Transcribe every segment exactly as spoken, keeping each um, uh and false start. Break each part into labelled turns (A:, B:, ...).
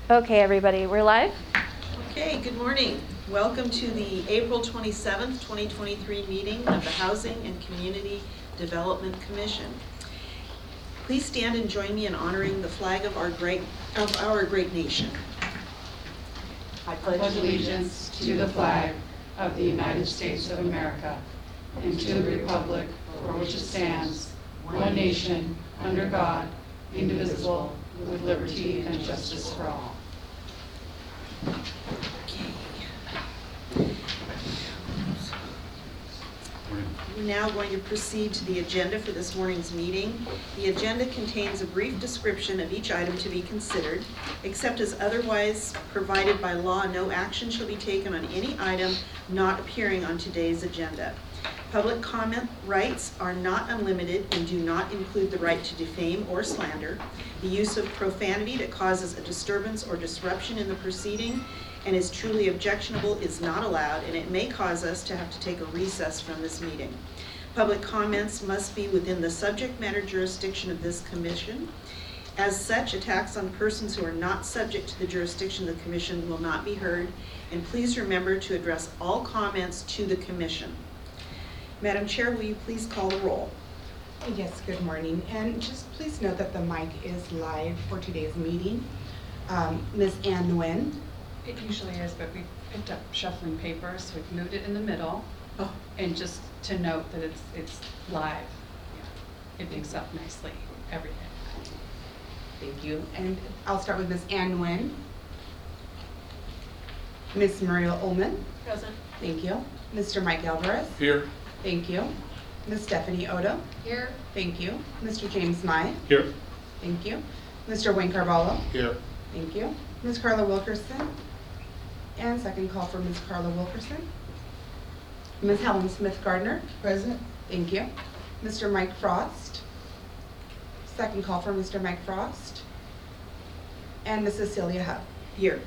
A: Okay, everybody, we're live.
B: Okay, good morning. Welcome to the April twenty-seventh, twenty twenty-three meeting of the Housing and Community Development Commission. Please stand and join me in honoring the flag of our great of our great nation.
C: I pledge allegiance to the flag of the United States of America and to the republic for which it stands, one nation, under God, indivisible, with liberty and justice for all.
B: We're now going to proceed to the agenda for this morning's meeting. The agenda contains a brief description of each item to be considered. Except as otherwise provided by law, no action shall be taken on any item not appearing on today's agenda. Public comment rights are not unlimited and do not include the right to defame or slander. The use of profanity that causes a disturbance or disruption in the proceeding and is truly objectionable is not allowed, and it may cause us to have to take a recess from this meeting. Public comments must be within the subject matter jurisdiction of this commission. As such, attacks on persons who are not subject to the jurisdiction of the commission will not be heard, and please remember to address all comments to the commission. Madam Chair, will you please call the roll?
D: Yes, good morning. And just please note that the mic is live for today's meeting. Um, Miz Ann Nguyen.
C: It usually is, but we picked up shuffling papers, so we've moved it in the middle.
B: Oh.
C: And just to note that it's it's live. Yeah. It picks up nicely everything.
D: Thank you. And I'll start with Miz Ann Nguyen. Miz Maria Ullman.
B: Present.
D: Thank you. Mister Mike Alvarez.
E: Here.
D: Thank you. Miz Stephanie Odo.
A: Here.
D: Thank you. Mister James Mai.
E: Here.
D: Thank you. Mister Wayne Carvalho.
E: Here.
D: Thank you. Miz Carla Wilkerson. And second call for Miz Carla Wilkerson. Miz Helen Smith Gardner. Present. Thank you. Mister Mike Frost. Second call for Mister Mike Frost. And Miz Cecilia Hub.
B: Here.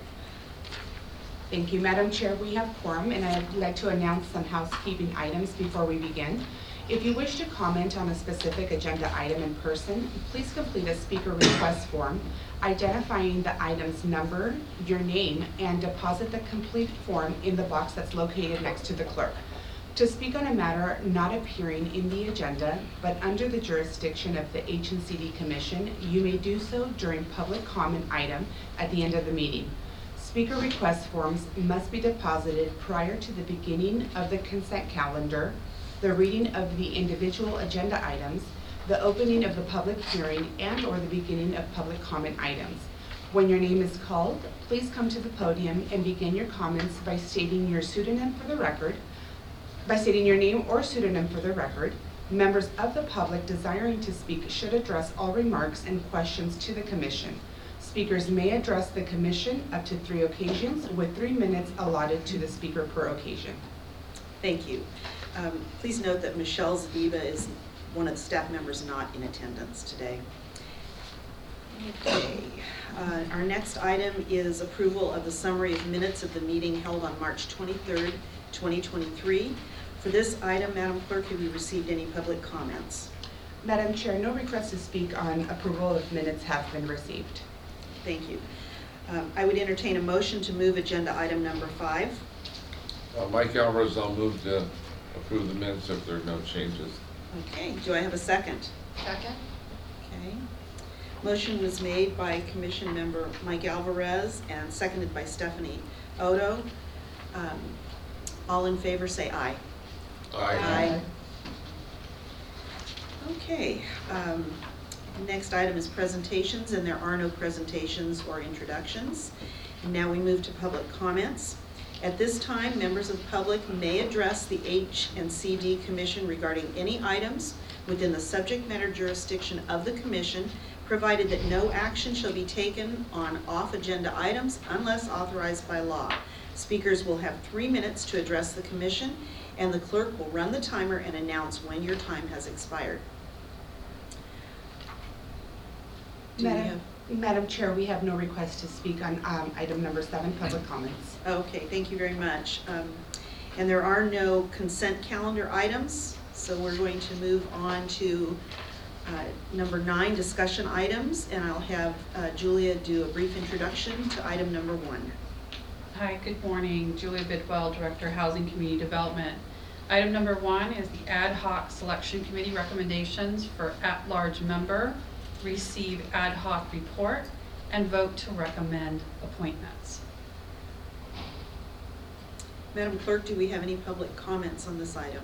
D: Thank you, Madam Chair. We have quorum, and I'd like to announce some housekeeping items before we begin. If you wish to comment on a specific agenda item in person, please complete a speaker request form identifying the item's number, your name, and deposit the complete form in the box that's located next to the clerk. To speak on a matter not appearing in the agenda, but under the jurisdiction of the H and C D Commission, you may do so during public comment item at the end of the meeting. Speaker request forms must be deposited prior to the beginning of the consent calendar, the reading of the individual agenda items, the opening of the public hearing, and or the beginning of public comment items. When your name is called, please come to the podium and begin your comments by stating your pseudonym for the record, by stating your name or pseudonym for the record. Members of the public desiring to speak should address all remarks and questions to the commission. Speakers may address the commission up to three occasions with three minutes allotted to the speaker per occasion.
B: Thank you. Um, please note that Michelle Zaviva is one of the staff members not in attendance today. Okay. Uh, our next item is approval of the summary of minutes of the meeting held on March twenty-third, twenty twenty-three. For this item, Madam Clerk, have you received any public comments?
D: Madam Chair, no requests to speak on approval of minutes have been received.
B: Thank you. Um, I would entertain a motion to move agenda item number five.
E: Uh, Mike Alvarez, I'll move to approve the minutes if there are no changes.
B: Okay, do I have a second?
A: Second.
B: Okay. Motion was made by Commission Member Mike Alvarez and seconded by Stephanie Odo. Um, all in favor say aye.
E: Aye.
B: Okay. Um, next item is presentations, and there are no presentations or introductions. And now we move to public comments. At this time, members of the public may address the H and C D Commission regarding any items within the subject matter jurisdiction of the Commission, provided that no action shall be taken on off-agenda items unless authorized by law. Speakers will have three minutes to address the Commission, and the clerk will run the timer and announce when your time has expired. Do we
D: Madam,
B: have-
D: Madam Chair, we have no request to speak on um, item number seven, public comments.
B: Okay, thank you very much. Um, and there are no consent calendar items, so we're going to move on to Uh, Number nine, discussion items, and I'll have uh, Julia do a brief introduction to item number one.
C: Hi, good morning. Julia Bidwell, Director, Housing Community Development. Item number one is the Ad Hoc Selection Committee recommendations for at-large member, receive ad hoc report, and vote to recommend appointments.
B: Madam Clerk, do we have any public comments on this item?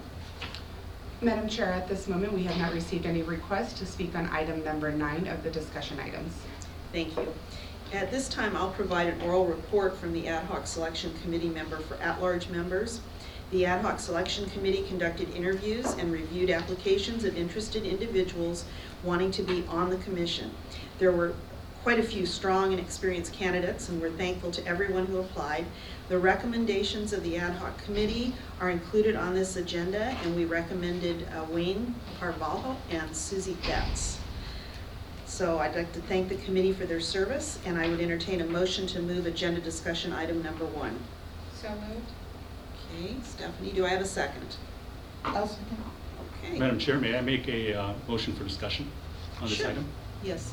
D: Madam Chair, at this moment, we have not received any requests to speak on item number nine of the discussion items.
B: Thank you. At this time, I'll provide an oral report from the Ad Hoc Selection Committee member for at-large members. The Ad Hoc Selection Committee conducted interviews and reviewed applications of interested individuals wanting to be on the commission. There were quite a few strong and experienced candidates, and we're thankful to everyone who applied. The recommendations of the Ad Hoc Committee are included on this agenda, and we recommended uh, Wayne Carvalho and Susie Betts. So I'd like to thank the committee for their service, and I would entertain a motion to move agenda discussion item number one.
C: So moved.
B: Okay, Stephanie, do I have a second?
D: I'll second.
B: Okay.
A: Madam Chair, may I make a uh, motion for discussion on this
B: Sure.
A: item?
B: Yes,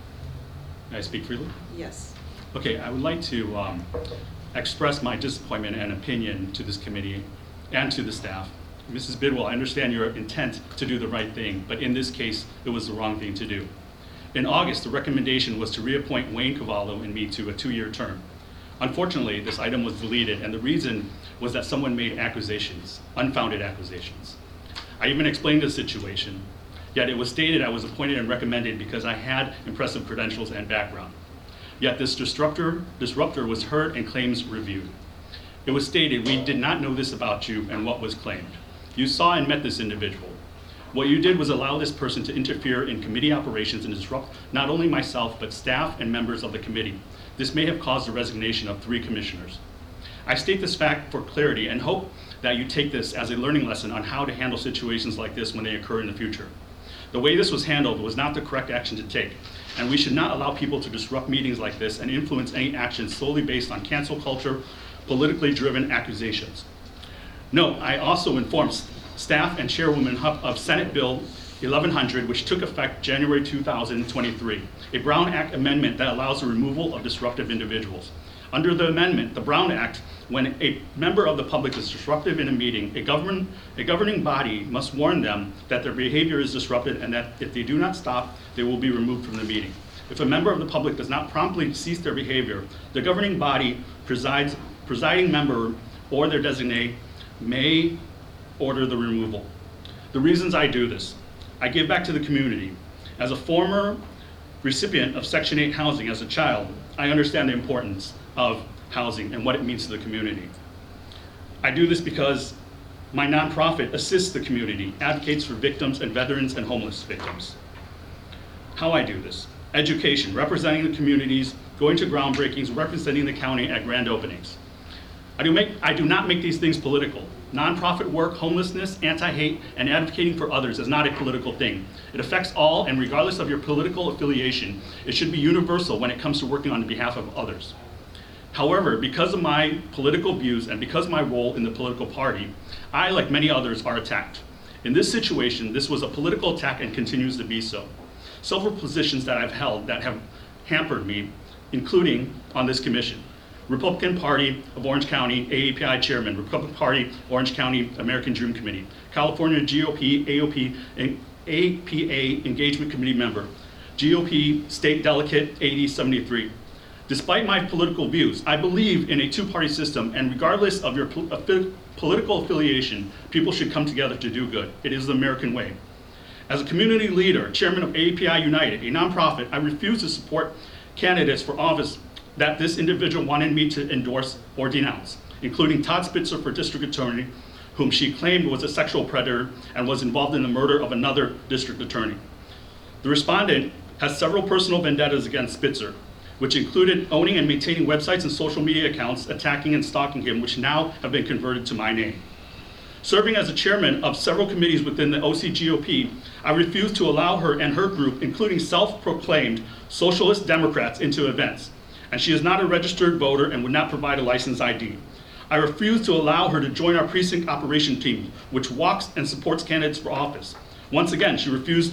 A: May I speak freely?
B: yes.
A: Okay, I would like to um, express my disappointment and opinion to this committee and to the staff. Missus Bidwell, I understand your intent to do the right thing, but in this case, it was the wrong thing to do. In August, the recommendation was to reappoint Wayne Cavallo and me to a two-year term. Unfortunately, this item was deleted, and the reason was that someone made accusations, unfounded accusations. I even explained the situation, yet it was stated I was appointed and recommended because I had impressive credentials and background. Yet this disruptor, disruptor was heard and claims reviewed. It was stated, we did not know this about you and what was claimed. You saw and met this individual. What you did was allow this person to interfere in committee operations and disrupt not only myself, but staff and members of the committee. This may have caused the resignation of three commissioners. I state this fact for clarity and hope that you take this as a learning lesson on how to handle situations like this when they occur in the future. The way this was handled was not the correct action to take, and we should not allow people to disrupt meetings like this and influence any actions solely based on cancel culture, politically driven accusations. No, I also informed st- staff and Chairwoman Hupp of Senate Bill eleven hundred, which took effect January two thousand twenty-three, a Brown Act amendment that allows the removal of disruptive individuals. Under the amendment, the Brown Act, when a member of the public is disruptive in a meeting, a, govern, a governing body must warn them that their behavior is disruptive and that if they do not stop, they will be removed from the meeting. If a member of the public does not promptly cease their behavior, the governing body presides, presiding member or their designate may order the removal. The reasons I do this: I give back to the community. As a former recipient of Section eight housing as a child, I understand the importance of housing and what it means to the community. I do this because my nonprofit assists the community, advocates for victims and veterans and homeless victims. How I do this: education, representing the communities, going to groundbreakings, representing the county at grand openings. I do, make, I do not make these things political. Nonprofit work, homelessness, anti-hate, and advocating for others is not a political thing. It affects all, and regardless of your political affiliation, it should be universal when it comes to working on behalf of others. However, because of my political views and because of my role in the political party, I, like many others, are attacked. In this situation, this was a political attack and continues to be so. Several positions that I've held that have hampered me, including on this commission: Republican Party of Orange County, A A P I Chairman, Republican Party, Orange County American Dream Committee, California G O P, A O P, and A P A Engagement Committee member, G O P State Delegate A D seventy-three. Despite my political views, I believe in a two-party system, and regardless of your pol- affi- political affiliation, people should come together to do good. It is the American way. As a community leader, chairman of A A P I United, a nonprofit, I refuse to support candidates for office that this individual wanted me to endorse or denounce, including Todd Spitzer for district attorney, whom she claimed was a sexual predator and was involved in the murder of another district attorney. The respondent has several personal vendettas against Spitzer, which included owning and maintaining websites and social media accounts attacking and stalking him, which now have been converted to my name. Serving as a chairman of several committees within the O C G O P, I refuse to allow her and her group, including self-proclaimed socialist Democrats, into events. And she is not a registered voter and would not provide a license I D. I refuse to allow her to join our precinct operation team, which walks and supports candidates for office. Once again, she refused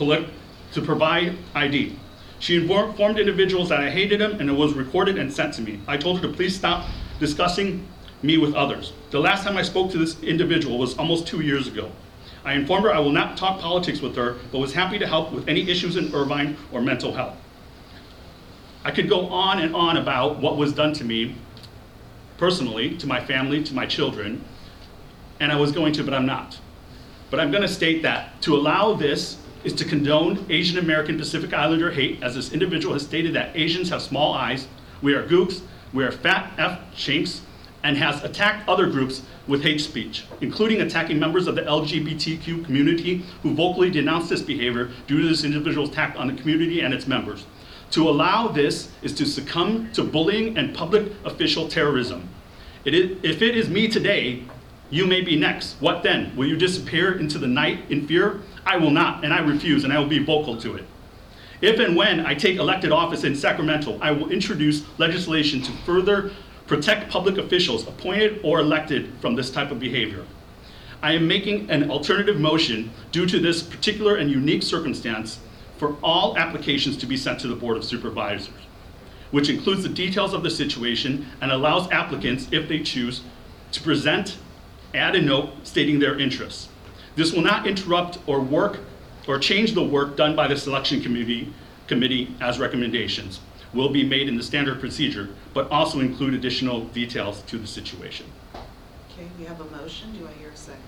A: polit- to provide I D. She informed individuals that I hated them, and it was recorded and sent to me. I told her to please stop discussing me with others. The last time I spoke to this individual was almost two years ago. I informed her I will not talk politics with her, but was happy to help with any issues in Irvine or mental health. I could go on and on about what was done to me personally, to my family, to my children, and I was going to, but I'm not. But I'm going to state that to allow this is to condone Asian American Pacific Islander hate, as this individual has stated that Asians have small eyes, we are gooks, we are fat F chinks, and has attacked other groups with hate speech, including attacking members of the L G B T Q community who vocally denounced this behavior due to this individual's attack on the community and its members. To allow this is to succumb to bullying and public official terrorism. It is, if it is me today, you may be next. What then? Will you disappear into the night in fear? I will not, and I refuse, and I will be vocal to it. If and when I take elected office in Sacramento, I will introduce legislation to further protect public officials appointed or elected from this type of behavior. I am making an alternative motion due to this particular and unique circumstance for all applications to be sent to the Board of Supervisors, which includes the details of the situation and allows applicants, if they choose, to present, add a note stating their interests. This will not interrupt or work or change the work done by the selection committee, committee as recommendations will be made in the standard procedure, but also include additional details to the situation.
B: Okay, we have a motion. Do I hear a second?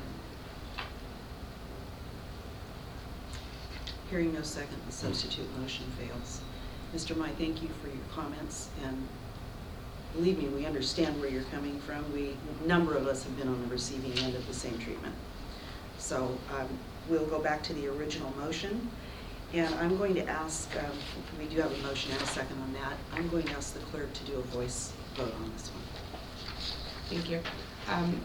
B: Hearing no second, the substitute motion fails. Mister Mai, thank you for your comments, and believe me, we understand where you're coming from. We, a number of us have been on the receiving end of the same treatment. So um, we'll go back to the original motion, and I'm going to ask, um, we do have a motion and a second on that. I'm going to ask the clerk to do a voice vote on this one.
D: Thank you. Um,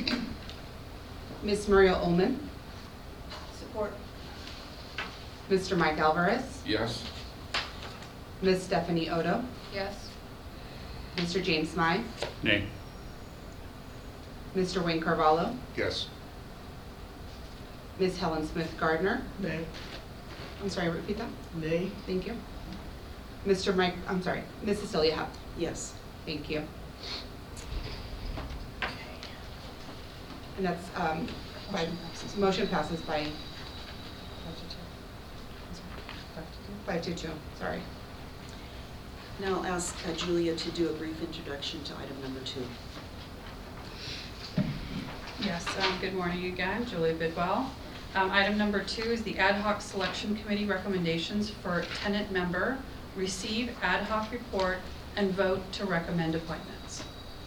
D: Miz Maria Ullman,
C: Support.
D: Mister Mike Alvarez,
E: Yes?
D: Miz Stephanie Odo,
C: Yes.
D: Mister James Mai,
A: Nay.
D: Mister Wayne Carvalho,
E: Yes.
D: Miz Helen Smith Gardner.
F: Nay.
D: I'm sorry, repeat that?
F: Nay.
D: Thank you. Mister Mike, I'm sorry, Miz Cecilia Hupp.
B: Yes.
D: Thank you. And that's, um, by, motion passes by five to two, sorry.
B: Now I'll ask uh, Julia to do a brief introduction to item number two.
C: Yes, um, good morning again, Julie Bidwell. Um, item number two is the Ad Hoc Selection Committee recommendations for tenant member, receive ad hoc report, and vote to recommend appointments.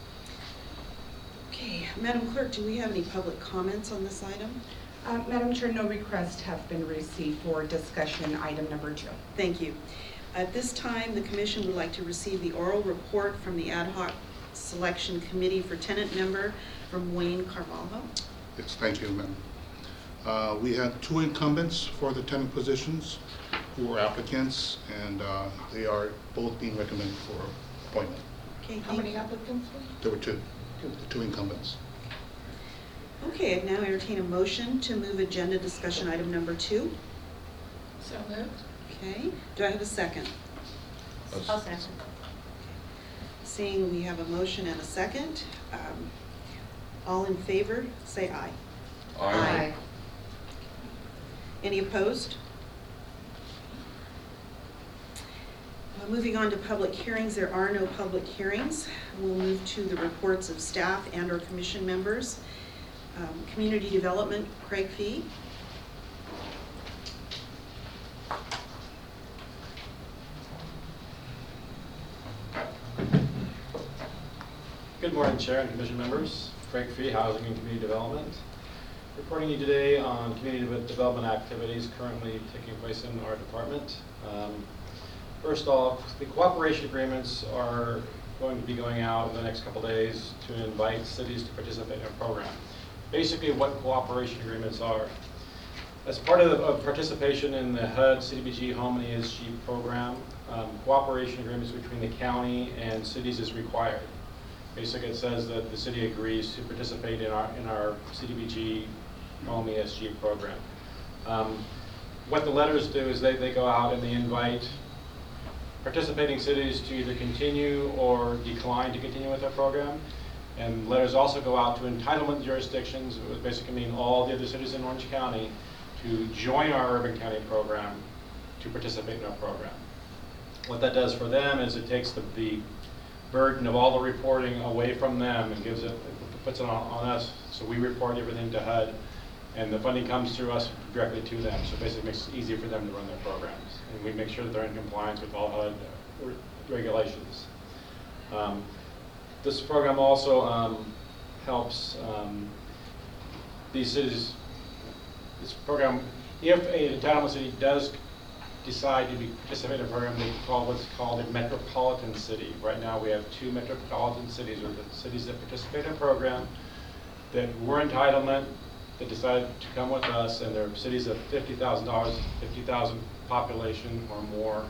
B: Okay, Madam Clerk, do we have any public comments on this item?
D: Uh, Madam Chair, no requests have been received for discussion item number two.
B: Thank you. At this time, the Commission would like to receive the oral report from the Ad Hoc Selection Committee for tenant member from Wayne Carvalho.
G: Yes, thank you, ma'am. Uh, we had two incumbents for the tenant positions who were applicants, and uh, they are both being recommended for appointment.
B: Okay,
D: How
B: thank
D: many
B: you.
D: applicants?
G: There were two, the two incumbents.
B: Okay, I now entertain a motion to move agenda discussion item number two.
C: So moved.
B: Okay, do I have a second?
C: I'll second.
B: Seeing we have a motion and a second, um, all in favor, say aye.
E: Aye.
B: Any opposed? Uh, Moving on to public hearings, there are no public hearings. We'll move to the reports of staff and or commission members. Um, Community Development, Craig Fee.
H: Good morning, Chair and Commission members. Craig Fee, Housing and Community Development. Reporting you today on community development activities currently taking place in our department. Um, first off, the cooperation agreements are going to be going out in the next couple days to invite cities to participate in our program. Basically what cooperation agreements are. As part of, of participation in the H U D, C D B G, Home and E S G program, um, cooperation agreements between the county and cities is required. Basically, it says that the city agrees to participate in our in our C D B G Home E S G program. Um, what the letters do is they, they go out and they invite participating cities to either continue or decline to continue with their program. And letters also go out to entitlement jurisdictions, it would basically mean all the other cities in Orange County, to join our urban county program to participate in our program. What that does for them is it takes the, the burden of all the reporting away from them and gives it, puts it on, on us. So we report everything to H U D, and the funding comes through us directly to them. So basically it makes it easier for them to run their programs. And we make sure that they're in compliance with all H U D regulations. Um, this program also um, helps um, these cities, this program, if a entitlement city does decide to be participate in a program, they call what's called a metropolitan city. Right now we have two metropolitan cities, or the cities that participate in a program that were entitlement, that decided to come with us, and they're cities of fifty thousand dollars, fifty thousand population or more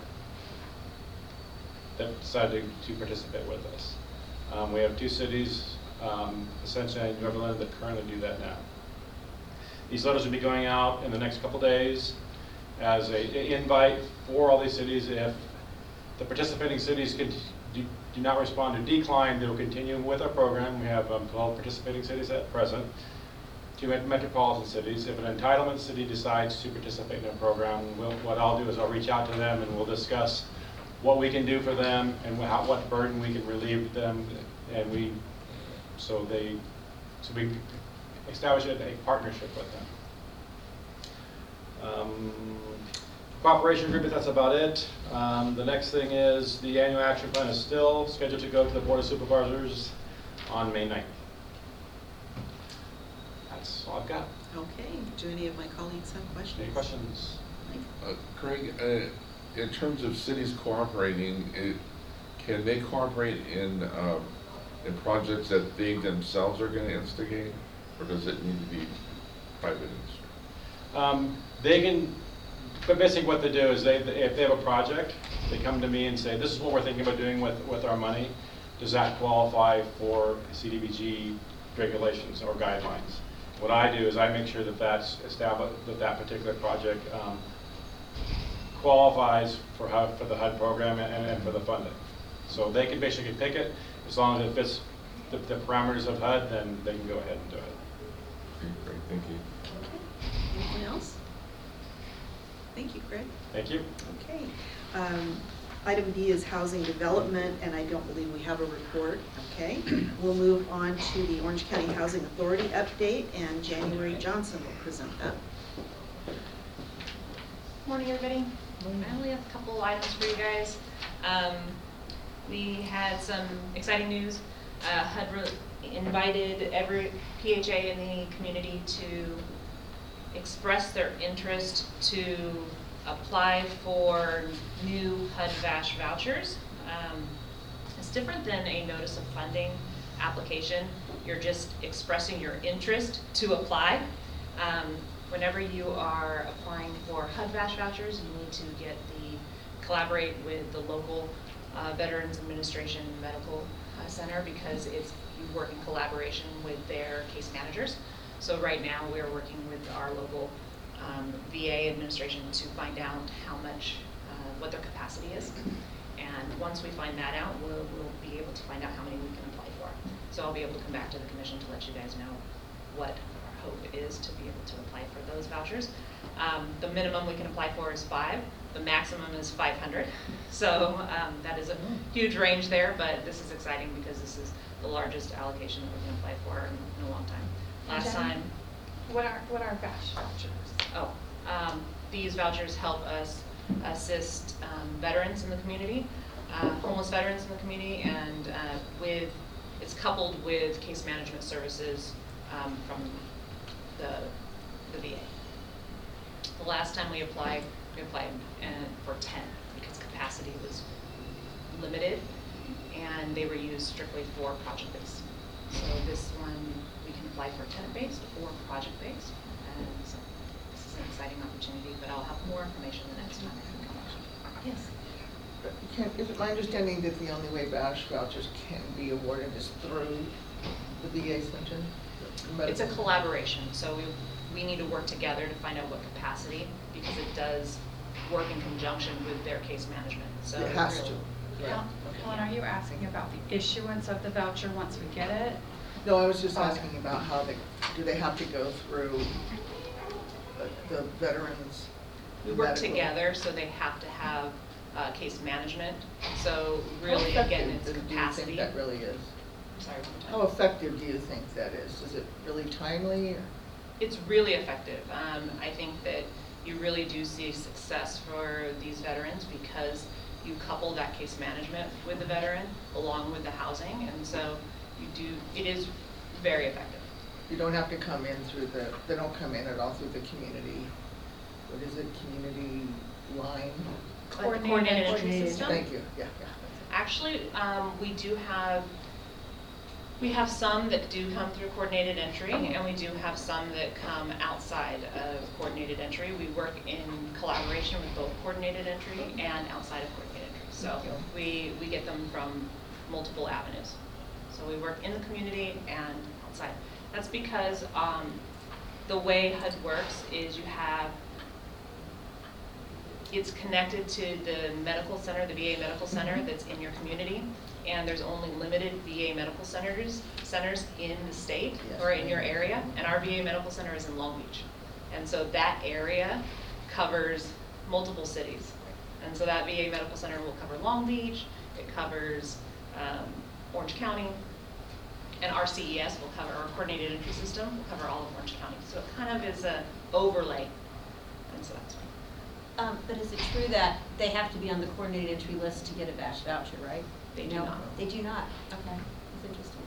H: that decided to, to participate with us. Um, we have two cities, um, Ascension and New Everland, that currently do that now. These letters will be going out in the next couple days as a, a invite for all these cities. If the participating cities can, do, do not respond to decline, they will continue with our program. We have um, twelve participating cities at present, two metropolitan cities. If an entitlement city decides to participate in our program, we'll, what I'll do is I'll reach out to them and we'll discuss what we can do for them and how, what burden we can relieve them, and we, so they, so we establish a, a partnership with them. Um, cooperation agreement, that's about it. Um, the next thing is the annual action plan is still scheduled to go to the Board of Supervisors on May ninth. That's all I've got.
B: Okay, do any of my colleagues have questions?
H: Any questions?
E: Uh, Craig, uh, in terms of cities cooperating, it, can they cooperate in um, in projects that they themselves are going to instigate, or does it need to be private industry?
H: Um, they can, but basically what they do is they, if they have a project, they come to me and say, this is what we're thinking about doing with, with our money. Does that qualify for C D B G regulations or guidelines? What I do is I make sure that that's established, that that particular project um, qualifies for H U D, for the H U D program and, and for the funding. So they can basically pick it, as long as it fits the, the parameters of H U D, then they can go ahead and do it.
E: Okay, great, thank you.
B: Okay, anything else? Thank you, Craig.
H: Thank you.
B: Okay. Um, Item D is housing development, and I don't believe we have a report. Okay. We'll move on to the Orange County Housing Authority update, and January Johnson will present that.
F: Morning, everybody. I only have a couple items for you guys. Um, we had some exciting news. Uh, H U D invited every P H A in the community to express their interest to apply for new H U D V A S H vouchers. Um, it's different than a notice of funding application. You're just expressing your interest to apply. Um, whenever you are applying for H U D V A S H vouchers, you need to get the, collaborate with the local uh, Veterans Administration Medical uh, Center, because it's, you work in collaboration with their case managers. So right now we're working with our local um, V A administration to find out how much, uh, what their capacity is. And once we find that out, we'll, we'll be able to find out how many we can apply for. So I'll be able to come back to the commission to let you guys know what our hope is to be able to apply for those vouchers. Um, the minimum we can apply for is five. The maximum is five hundred. So um, that is a huge range there, but this is exciting because this is the largest allocation that we can apply for in, in a long time. Last
C: Jen,
F: time.
C: What are, what are V A S H vouchers?
F: Oh, um, these vouchers help us assist um, veterans in the community, uh, homeless veterans in the community, and uh, with, it's coupled with case management services um, from the, the V A. The last time we applied, we applied uh, for ten because capacity was limited, and they were used strictly for project-based. So this one, we can apply for tenant-based or project-based, and so this is an exciting opportunity, but I'll have more information the next time I can come back. Yes?
I: Can, is it my understanding that the only way V A S H vouchers can be awarded is through the V A Center?
F: It's a collaboration, so we, we need to work together to find out what capacity, because it does work in conjunction with their case management, so.
I: It has to.
F: Yeah.
C: Hel- Helen, are you asking about the issuance of the voucher once we get it?
I: No, I was just
C: Okay.
I: asking about how they, do they have to go through the- the veterans?
F: We work
I: medical-
F: together, so they have to have uh, case management, so
I: How
F: really, again,
I: effective
F: it's
I: do you think
F: capacity.
I: that really is?
F: Sorry, one more time.
I: How effective do you think that is? Is it really timely? or-
F: It's really effective. Um, I think that you really do see success for these veterans because you couple that case management with the veteran along with the housing, and so you do, it is very effective.
I: You don't have to come in through the, they don't come in at all through the community, what is it, community line?
F: Like the coordinated entry system?
I: Thank you, yeah, yeah.
F: Actually, um, we do have, we have some that do come through coordinated entry, and we do have some that come outside of coordinated entry. We work in collaboration with both coordinated entry and outside of coordinated entry. So
I: Okay.
F: we, we get them from multiple avenues. So we work in the community and outside. That's because um, the way H U D works is you have, it's connected to the medical center, the V A medical center that's in your community, and there's only limited V A medical centers, centers in the state
I: Yes.
F: or in your area, and our V A medical center is in Long Beach. And so that area covers multiple cities. And so that V A medical center will cover Long Beach, it covers um, Orange County, and our C E S will cover, our coordinated entry system will cover all of Orange County. So it kind of is a overlay, and so that's why.
J: Um, but is it true that they have to be on the coordinated entry list to get a BASH voucher, right?
F: They do
J: No,
F: not.
J: They do not, okay, that's interesting.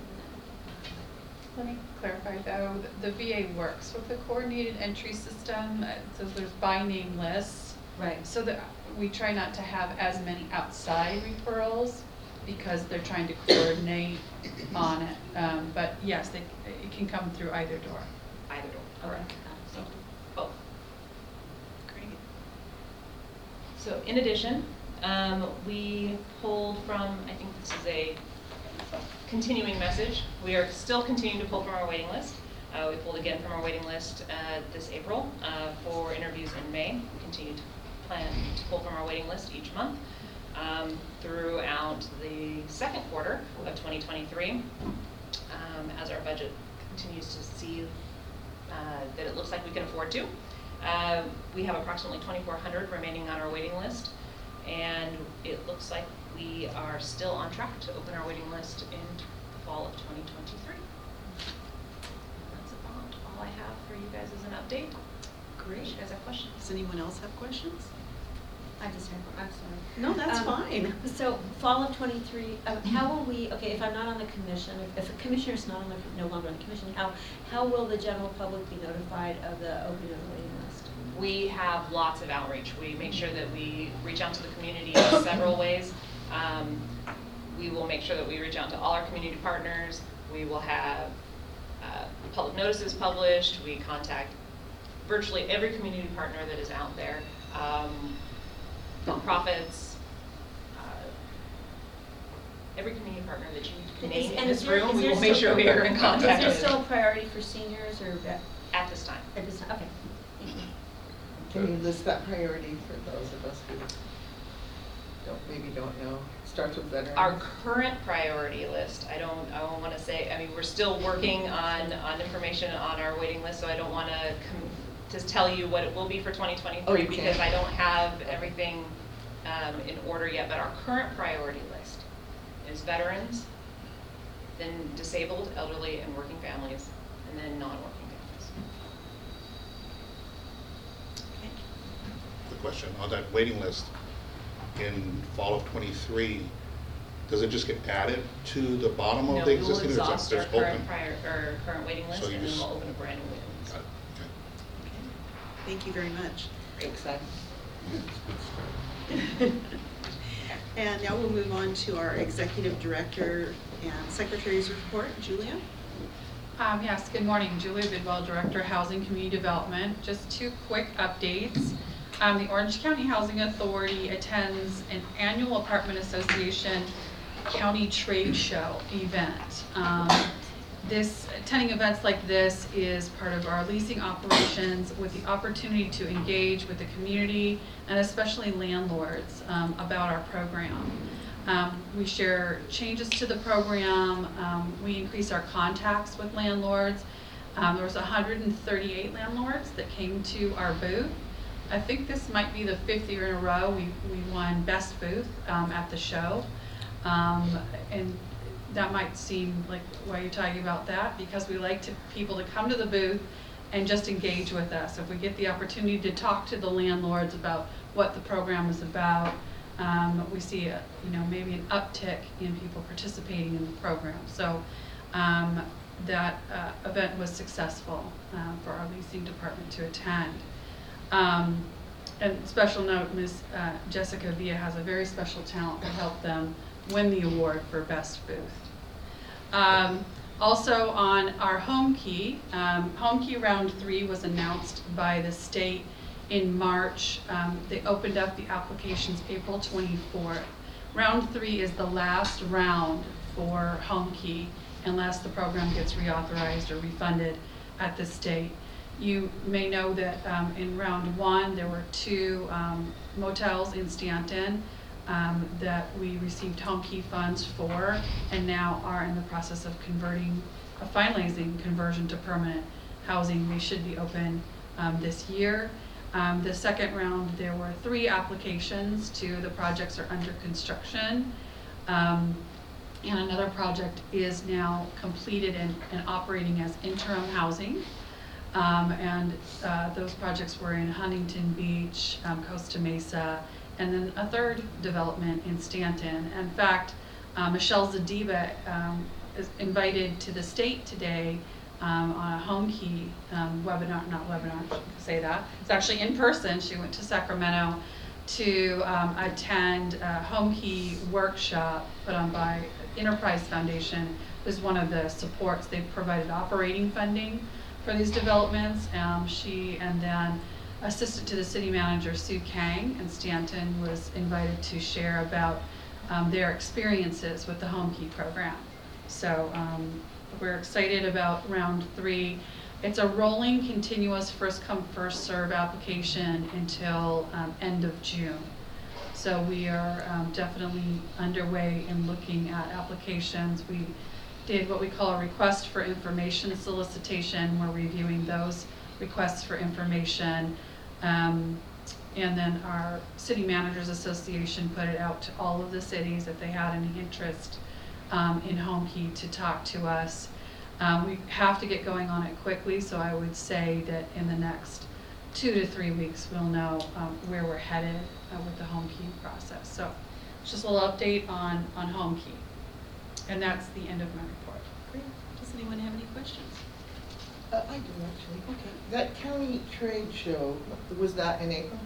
C: Let me clarify though, the V A works with the coordinated entry system, uh, so there's by name lists.
J: Right.
C: So that we try not to have as many outside referrals because they're trying to coordinate on it. Um, but yes, they, it can come through either door.
F: Either door,
J: Okay.
F: correct.
J: Uh, thank you.
F: Both. Great. So in addition, um, we pulled from, I think this is a continuing message. We are still continuing to pull from our waiting list. Uh, we pulled again from our waiting list uh, this April uh, for interviews in May. We continue to plan to pull from our waiting list each month um, throughout the second quarter of twenty twenty-three um, as our budget continues to see uh, that it looks like we can afford to. Uh, we have approximately twenty-four hundred remaining on our waiting list, and it looks like we are still on track to open our waiting list in the fall of twenty twenty-three. That's about all I have for you guys as an update.
B: Great.
F: Do you guys have questions?
B: Does anyone else have questions?
J: I just have, I'm sorry.
B: No, that's
J: Um,
B: fine.
J: So fall of twenty-three, uh, how will we, okay, if I'm not on the commission, if, if a commissioner's not on the, no longer on the commission, how, how will the general public be notified of the opening of the waiting list?
F: We have lots of outreach. We make sure that we reach out to the community in several ways. Um, we will make sure that we reach out to all our community partners. We will have uh, public notices published. We contact virtually every community partner that is out there. Um, nonprofits, uh, every community partner that you can
J: Is-
F: name in
J: and is
F: this
J: there-
F: room,
J: is
F: we
J: there
F: will make
J: still-
F: sure we are in contact
J: Is
F: with.
J: there still a priority for seniors or at
F: At this time.
J: at this time? Okay, thank you.
I: Can you list that priority for those of us who don't, maybe don't know? Starts with veterans?
F: Our current priority list, I don't, I don't wanna say, I mean, we're still working on, on information on our waiting list, so I don't wanna com- just tell you what it will be for twenty
I: Oh,
F: twenty-three,
I: you
F: because
I: can't.
F: I don't have everything, um, in order yet, but our current priority list is veterans, then disabled, elderly, and working families, and then non-working families.
G: The question on that waiting list in fall of twenty-three, does it just get added to the bottom
F: No,
G: of the
F: we will
G: existing, or is that
F: exhaust our
G: just
F: current
G: open?
F: prior, or current waiting list,
G: So you
F: and then
G: just-
F: we'll open a brand new waiting list.
G: Got it, okay.
B: Thank you very much.
I: Exciting.
B: And now we'll move on to our executive director and secretary's report. Julia?
C: Um, yes, good morning. Julia Bidwell, Director, Housing Community Development. Just two quick updates. Um, the Orange County Housing Authority attends an annual Apartment Association County Trade Show event. Um, this, attending events like this is part of our leasing operations with the opportunity to engage with the community and especially landlords um, about our program. Um, we share changes to the program, um, we increase our contacts with landlords. Um, there was one hundred thirty-eight landlords that came to our booth. I think this might be the fifth year in a row we, we won Best Booth um, at the show. Um, and that might seem like, why you're talking about that, because we like to, people to come to the booth and just engage with us. If we get the opportunity to talk to the landlords about what the program is about, um, we see a, you know, maybe an uptick in people participating in the program. So um, that uh, event was successful uh, for our leasing department to attend. Um, and special note, Miz Uh, Jessica Villa has a very special talent to help them win the award for Best Booth. Um, also on our Home Key, um, Home Key Round three was announced by the state in March. Um, they opened up the applications April twenty-fourth. Round three is the last round for Home Key unless the program gets reauthorized or refunded at the state. You may know that um, in round one there were two um, motels in Stanton um, that we received Home Key funds for, and now are in the process of converting, uh, finalizing conversion to permanent housing. They should be open um, this year. Um, the second round, there were three applications. Two of the projects are under construction. Um, and another project is now completed and, and operating as interim housing. Um, and uh, those projects were in Huntington Beach, um, Costa Mesa, and then a third development in Stanton. In fact, uh, Michelle Zadiba um, is invited to the state today um, on a Home Key um, webinar, not webinar, I should say that. It's actually in person. She went to Sacramento to um, attend a Home Key workshop put on by Enterprise Foundation. It was one of the supports. They've provided operating funding for these developments. Um, she and then assistant to the city manager, Sue Kang, in Stanton, was invited to share about um, their experiences with the Home Key program. So um, we're excited about round three. It's a rolling, continuous, first come, first serve application until um, end of June. So we are um, definitely underway in looking at applications. We did what we call a request for information solicitation. We're reviewing those requests for information. Um, and then our City Managers Association put it out to all of the cities if they had any interest um, in Home Key to talk to us. Um, we have to get going on it quickly, so I would say that in the next two to three weeks we'll know um, where we're headed uh, with the Home Key process. So just a little update on, on Home Key. And that's the end of my report.
B: Great. Does anyone have any questions?
I: Uh, I do actually. Okay. That county trade show, was that in April?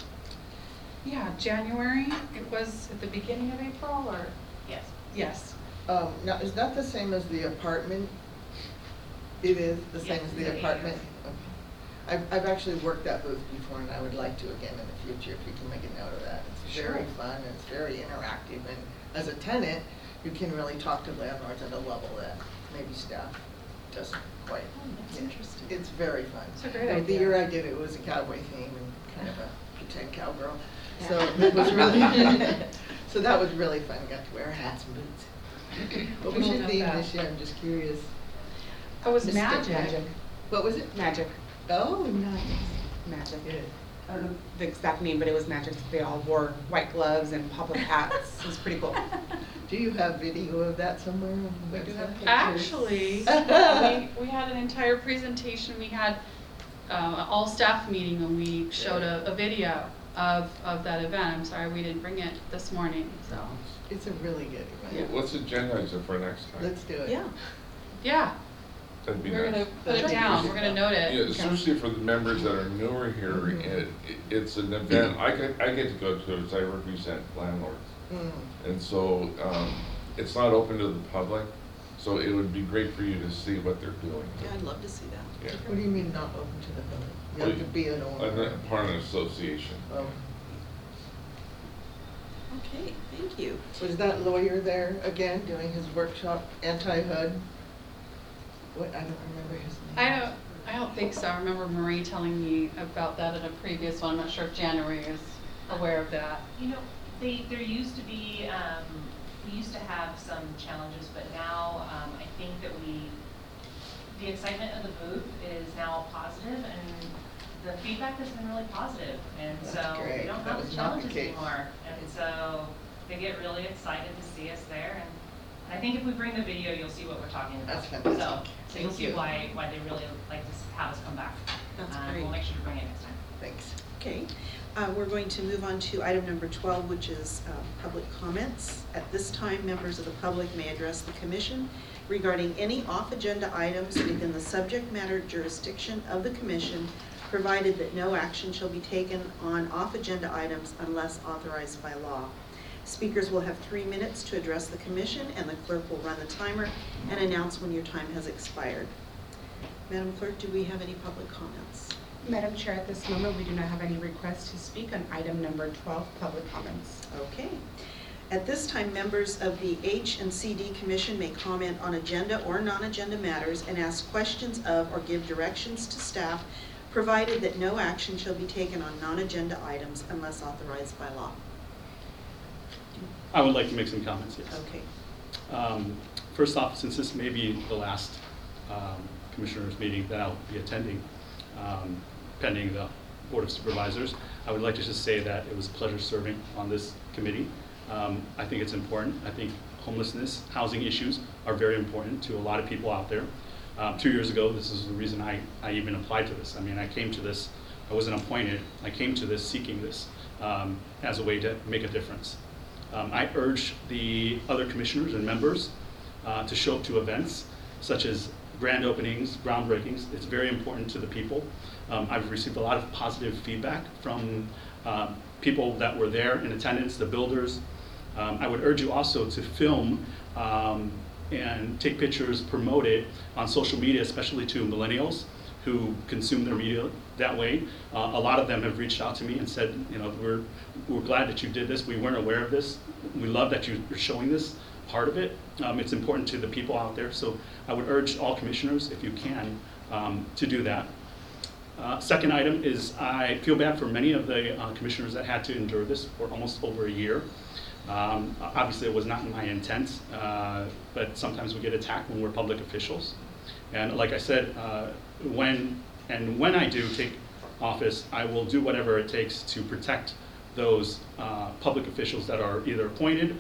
C: Yeah, January. It was at the beginning of April, or?
J: Yes.
C: Yes.
I: Um, now, is that the same as the apartment? It is the same
J: Yes,
I: as
J: yeah,
I: the
J: yeah,
I: apartment? Okay. I've, I've actually worked that booth before, and I would like to again in the future, if you can make a note of that. It's very
C: Sure.
I: fun, and it's very interactive, and as a tenant, you can really talk to landlords at a level that maybe staff doesn't quite.
B: Oh, that's
I: Yeah.
B: interesting.
I: It's very fun.
C: It's a great
I: Uh, The
C: idea.
I: year I did it, it was a cowboy theme and kind of a pretend cowgirl.
J: Yeah.
I: So it was really, so that was really fun. Got to wear hats and boots. What was
C: Cool
I: your
C: about
I: theme
C: that.
I: this year? I'm just curious.
C: It was
I: Mystic
C: magic.
D: Magic.
I: What was it?
D: Magic.
I: Oh, nice.
D: Magic.
I: Good.
D: I don't know the exact name, but it was magic. They all wore white gloves and pop-up hats. It was pretty cool.
I: Do you have video of that somewhere on the
J: We do
I: website?
J: have pictures.
C: Actually, we, we had an entire presentation. We had uh, an all-staff meeting, and we showed a, a video of, of that event. I'm sorry we didn't bring it this morning, so.
I: It's a really good event.
E: What's the agenda for next time?
I: Let's do it.
B: Yeah.
C: Yeah,
E: That'd be
C: we're gonna
E: nice.
C: put it down. We're gonna note
E: Yeah,
C: it.
E: especially for the members that are newer here,
I: Mhm.
E: it, it- it's an event, I get, I get to go to it as I represent landlords.
I: Mm.
E: And so, um, it's not open to the public, so it would be great for you to see what they're doing.
B: Yeah, I'd love to see that.
E: Yeah.
I: What do you mean not open to the public? You have to be an owner.
E: I'm not part of an association.
I: Oh.
B: Okay, thank you.
I: Was that lawyer there again doing his workshop, anti-H U D? What, I don't remember his name.
C: I don't, I don't think so. I remember Marie telling me about that at a previous one. I'm not sure if January is aware of that.
F: You know, they, there used to be, um, we used to have some challenges, but now, um, I think that we, the excitement of the booth is now positive, and the feedback has been really positive, and
I: That's
F: so
I: great.
F: we don't
I: That
F: have
I: was
F: the
I: not the
F: challenges
I: case.
F: anymore, and so they get really excited to see us there, and I think if we bring the video, you'll see what we're talking about.
I: That's fantastic.
F: So, so you'll
I: Thank
F: see
I: you.
F: why, why they really like to s- have us come back.
B: That's
F: Um,
B: great.
F: We'll make sure to bring it next time.
I: Thanks.
B: Okay, uh, we're going to move on to item number twelve, which is uh, public comments. At this time, members of the public may address the commission regarding any off-agenda items within the subject matter jurisdiction of the commission, provided that no action shall be taken on off-agenda items unless authorized by law. Speakers will have three minutes to address the commission, and the clerk will run the timer and announce when your time has expired. Madam Clerk, do we have any public comments?
D: Madam Chair, at this moment, we do not have any requests to speak on item number twelve, public comments.
B: Okay. At this time, members of the H and C D Commission may comment on agenda or non-agenda matters and ask questions of or give directions to staff, provided that no action shall be taken on non-agenda items unless authorized by law.
A: I would like to make some comments, yes.
B: Okay.
A: Um, First off, since this may be the last um, commissioners meeting that I'll be attending, um, pending the Board of Supervisors, I would like to just say that it was a pleasure serving on this committee. Um, I think it's important. I think homelessness, housing issues are very important to a lot of people out there. Um, two years ago, this is the reason I, I even applied to this. I mean, I came to this, I wasn't appointed, I came to this seeking this um, as a way to make a difference. Um, I urge the other commissioners and members uh, to show up to events such as grand openings, groundbreakings. It's very important to the people. Um, I've received a lot of positive feedback from uh, people that were there in attendance, the builders. Um, I would urge you also to film um, and take pictures, promote it on social media, especially to millennials who consume their media that way. Uh, a lot of them have reached out to me and said, you know, we're, we're glad that you did this. We weren't aware of this. We love that you're showing this part of it. Um, it's important to the people out there. So I would urge all commissioners, if you can, um, to do that. Uh, second item is I feel bad for many of the uh, commissioners that had to endure this for almost over a year. Um, obviously, it was not my intent, uh, but sometimes we get attacked when we're public officials. And like I said, uh, when and when I do take office, I will do whatever it takes to protect those uh, public officials that are either appointed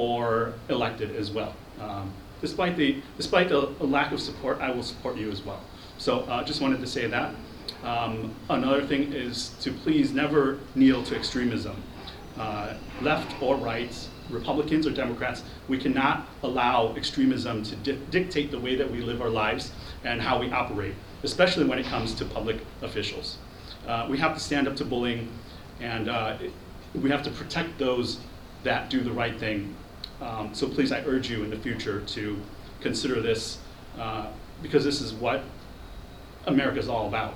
A: or elected as well. Um, despite the despite the lack of support, I will support you as well. So uh, just wanted to say that. Um, another thing is to please never kneel to extremism. Uh, left or right, Republicans or Democrats, we cannot allow extremism to di dictate the way that we live our lives and how we operate, especially when it comes to public officials. Uh, we have to stand up to bullying, and uh, it, we have to protect those that do the right thing. Um, so please, I urge you in the future to consider this, uh, because this is what America is all about.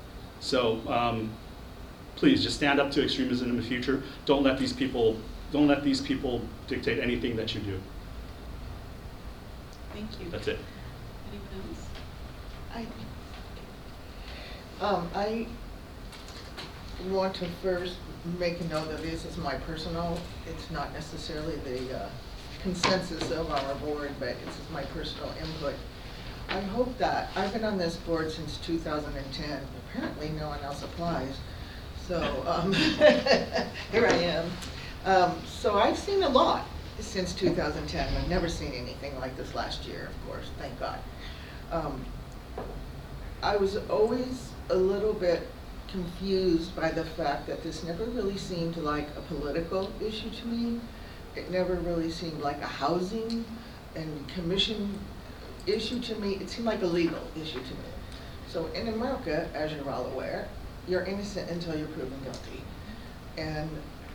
A: So um, please just stand up to extremism in the future. Don't let these people, don't let these people dictate anything that you do.
B: Thank you.
A: That's it.
B: Anyone else?
I: I, um, I want to first make a note that this is my personal, it's not necessarily the uh, consensus of our board, but this is my personal input. I hope that, I've been on this board since two thousand ten, apparently no one else applies, so um, here I am. Um, so I've seen a lot since two thousand ten, I've never seen anything like this last year, of course, thank God. Um, I was always a little bit confused by the fact that this never really seemed like a political issue to me. It never really seemed like a housing and commission issue to me. It seemed like a legal issue to me. So in America, as you're all aware, you're innocent until you're proven guilty. And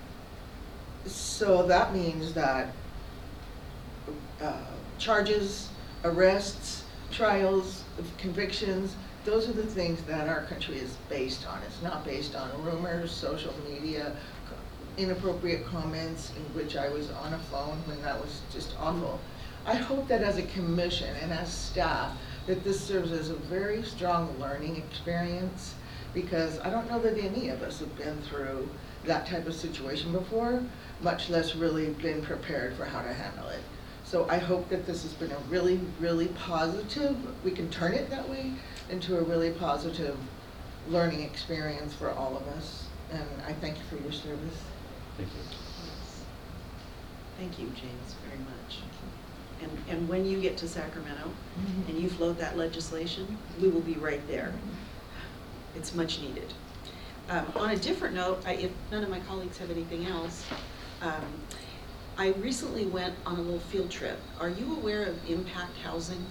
I: so that means that uh, charges, arrests, trials, convictions, those are the things that our country is based on. It's not based on rumors, social media, inappropriate comments, in which I was on a phone when that was just awful. I hope that as a commission and as staff, that this serves as a very strong learning experience, because I don't know that any of us have been through that type of situation before, much less really been prepared for how to handle it. So I hope that this has been a really, really positive, we can turn it that way, into a really positive learning experience for all of us. And I thank you for your service.
A: Thank you.
B: Thank you, James, very much. And, and when you get to Sacramento and you float that legislation, we will be right there. It's much needed. Um, on a different note, I, if none of my colleagues have anything else, um, I recently went on a little field trip. Are you aware of Impact Housing?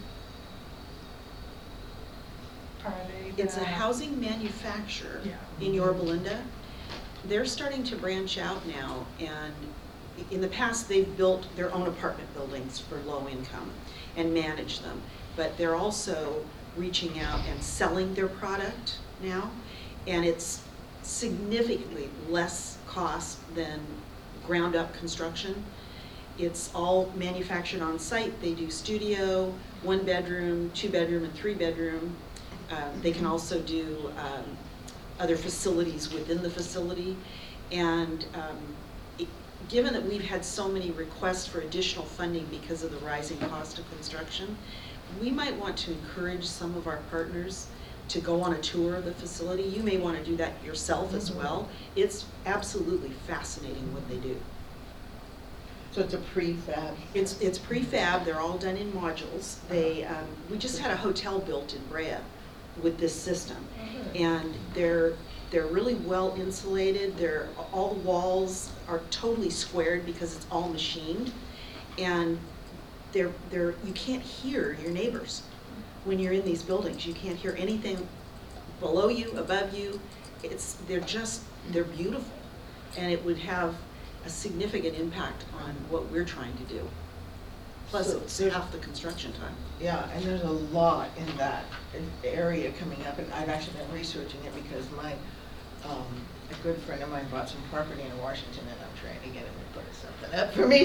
C: Are they
B: It's a
C: the-
B: housing manufacturer
C: Yeah.
B: in Yorba Linda. They're starting to branch out now, and in the past, they've built their own apartment buildings for low income and managed them. But they're also reaching out and selling their product now, and it's significantly less cost than ground up construction. It's all manufactured on site. They do studio, one bedroom, two bedroom, and three bedroom. Um, they can also do um, other facilities within the facility. And um, it, given that we've had so many requests for additional funding because of the rising cost of construction, we might want to encourage some of our partners to go on a tour of the facility. You may want to do that yourself as well. It's absolutely fascinating what they do.
I: So it's a prefab.
B: It's, it's prefab, they're all done in modules. They, um, we just had a hotel built in Brea with this system. And they're, they're really well insulated. They're, all the walls are totally squared because it's all machined. And they're, they're, you can't hear your neighbors when you're in these buildings. You can't hear anything below you, above you. It's, they're just, they're beautiful. And it would have a significant impact on what we're trying to do. Plus,
I: So
B: it's
I: there's-
B: half the construction time.
I: Yeah, and there's a lot in that area coming up, and I've actually been researching it because my, um, a good friend of mine bought some property in Washington, and I'm trying to get him to put something up for me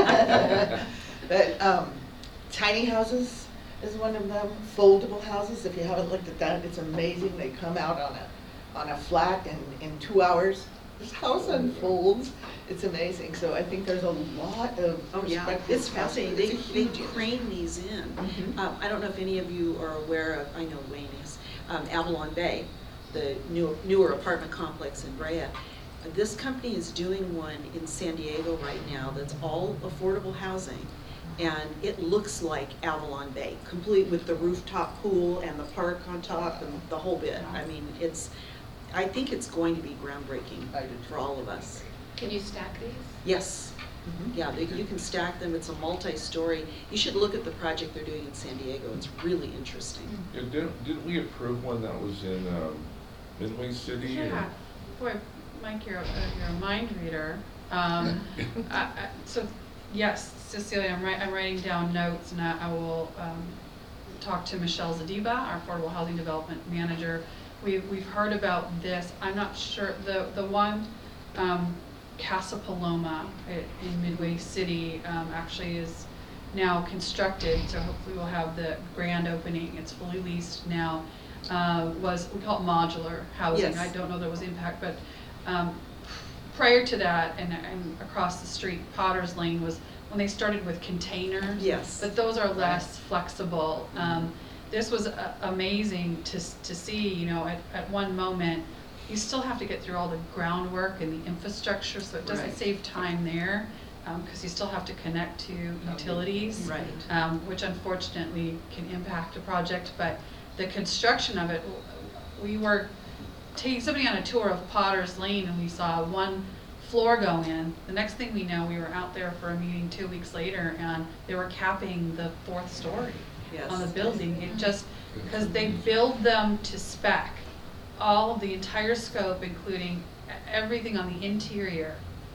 I: there. But um, tiny houses is one of them, foldable houses. If you haven't looked at that, it's amazing. They come out on a on a flat in in two hours. This house unfolds. It's amazing. So I think there's a lot of
B: Oh, yeah,
I: prospective
B: it's fascinating. They,
I: houses. It's a
B: they
I: huge industry.
B: crane these in.
I: Mhm.
B: Um, I don't know if any of you are aware of, I know Wayne is, um, Avalon Bay, the new, newer apartment complex in Brea. This company is doing one in San Diego right now that's all affordable housing. And it looks like Avalon Bay, complete with the rooftop pool and the park on top and the whole bit. I mean, it's, I think it's going to be groundbreaking
I: I do too.
B: for all of us.
C: Can you stack these?
B: Yes.
I: Mhm.
B: Yeah, they, you can stack them. It's a multi-story. You should look at the project they're doing in San Diego. It's really interesting.
E: Yeah, didn't, didn't we approve one that was in, um, Midway City? or-
C: Yeah, boy, Mike, you're, a- you're a mind reader. Um, I, I, so, yes, Cecilia, I'm writing, I'm writing down notes, and I, I will, um, talk to Michelle Zadiba, our Affordable Housing Development Manager. We've, we've heard about this. I'm not sure, the, the one, um, Casa Paloma i- in Midway City, um, actually is now constructed, so hopefully we'll have the grand opening. It's fully leased now. Uh, was, we call it modular housing.
B: Yes.
C: I don't know there was impact, but, um, prior to that, and, and across the street, Potter's Lane was when they started with containers.
B: Yes.
C: But those are less flexible. Um, this was a- amazing to, s- to see, you know, at, at one moment, you still have to get through all the groundwork and the infrastructure, so it doesn't
B: Right.
C: save time there, um, cause you still have to connect to utilities.
B: Right.
C: Um, which unfortunately can impact a project, but the construction of it, w- we were taking somebody on a tour of Potter's Lane, and we saw one floor go in. The next thing we know, we were out there for a meeting two weeks later, and they were capping the fourth story
B: Yes.
C: on the building. It just, because they build them to spec, all of the entire scope, including e- everything on the interior,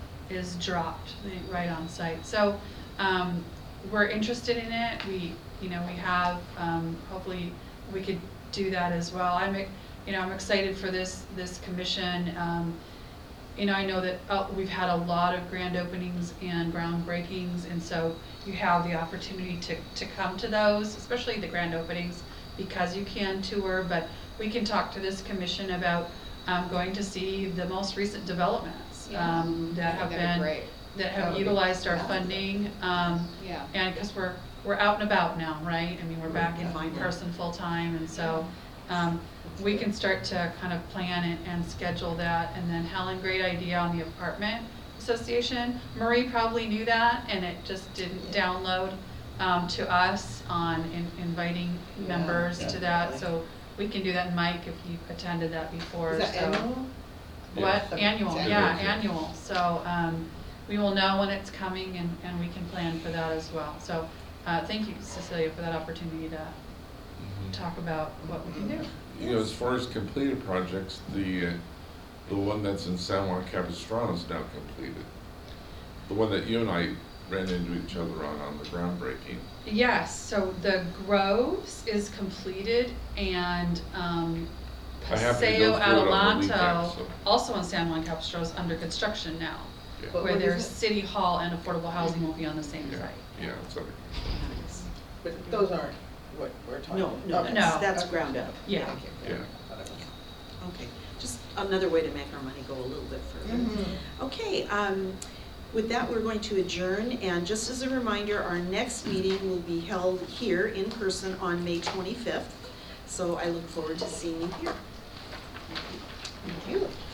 C: is dropped right on site. So, um, we're interested in it. We, you know, we have, um, hopefully we could do that as well. I'm, ex- you know, I'm excited for this, this commission. Um, you know, I know that uh, we've had a lot of grand openings and groundbreakings, and so you have the opportunity to, to come to those, especially the grand openings, because you can tour, but we can talk to this commission about um, going to see the most recent developments
K: Yeah.
C: um, that have
K: That'd be
C: been,
K: great.
C: that
K: That
C: have
K: would be
C: utilized our
K: valuable.
C: funding. um,
K: Yeah.
C: And because we're, we're out and about now, right? I mean, we're back in
B: Finally.
C: person full-time, and so um, we can start to kind of plan and, and schedule that. And then Helen, great idea on the apartment association. Marie probably knew that, and it just didn't download um, to us on in, inviting
K: Yeah.
C: members to that.
B: Definitely.
C: So we can do that, and Mike, if you attended that before.
I: Is that
C: so.
I: annual?
C: What,
I: Yeah.
C: annual,
I: It's
C: yeah,
E: annual.
C: annual, so, um, we will know when it's coming and, and we can plan for that as well. So, uh, thank you, Cecilia, for that opportunity to
E: Mhm.
C: talk about what we can do.
E: You know, as far as completed projects, the, uh, the one that's in San Juan Capistrano is now completed. The one that you and I ran into each other on, on the groundbreaking.
C: Yes, so the Groves is completed, and, um,
E: I happened to
C: Paseo
E: go through it on the
C: Adelanto,
E: weekend, so-
C: also in San Juan Capistrano, is under construction now,
E: Yeah.
I: But
C: where
I: what
C: their
I: is it?
C: city hall and affordable housing will be on the same
E: Yeah,
C: site.
E: yeah, it's other.
I: But those aren't what we're talking
B: No,
I: about.
B: no,
I: Okay.
B: that's,
C: No.
B: that's ground up.
C: Yeah.
I: Thank you.
E: Yeah.
B: Okay, just another way to make our money go a little bit further.
I: Mhm.
B: Okay, um, with that, we're going to adjourn, and just as a reminder, our next meeting will be held here in person on May twenty-fifth. So I look forward to seeing you here.
I: Thank you.